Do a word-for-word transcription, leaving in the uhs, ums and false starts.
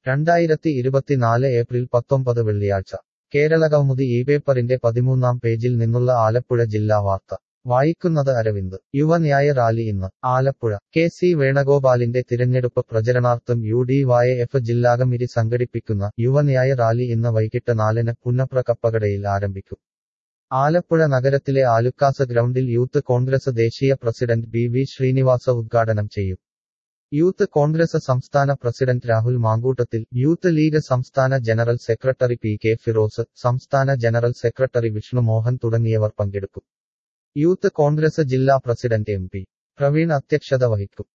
രണ്ടായിരത്തി ഇരുപത്തിനാല് ഏപ്രിൽ പത്തൊമ്പത് വെള്ളിയാഴ്ച കേരളകൗമുദി ഈ പേപ്പറിന്റെ പതിമൂന്നാം പേജിൽ നിന്നുള്ള ആലപ്പുഴ ജില്ലാ വാർത്ത വായിക്കുന്നത് അരവിന്ദ്. യുവന്യായ റാലി ഇന്ന് ആലപ്പുഴ. കെ സി വേണുഗോപാലിന്റെ തിരഞ്ഞെടുപ്പ് പ്രചരണാർത്ഥം യു ഡി വൈ എഫ് ജില്ലാകമ്മിറ്റി സംഘടിപ്പിക്കുന്ന യുവന്യായ റാലി ഇന്ന് വൈകിട്ട് നാലിന് പുന്നപ്ര കപ്പകടയിൽ ആരംഭിക്കും. ആലപ്പുഴ നഗരത്തിലെ ആലുക്കാസ് ഗ്രൗണ്ടിൽ യൂത്ത് കോൺഗ്രസ് ദേശീയ പ്രസിഡന്റ് ബി വി ശ്രീനിവാസ ഉദ്ഘാടനം ചെയ്യും. യൂത്ത് കോൺഗ്രസ് സംസ്ഥാന president Rahul Mankoottathil, youth league സംസ്ഥാന general secretary P K Firoz, സംസ്ഥാന ജനറൽ സെക്രട്ടറി വിഷ്ണു മോഹൻ തുടങ്ങിയവർ പങ്കെടുക്കും. യൂത്ത് കോൺഗ്രസ് ജില്ലാ പ്രസിഡന്റ് എം പി പ്രവീൺ അധ്യക്ഷത വഹിക്കും.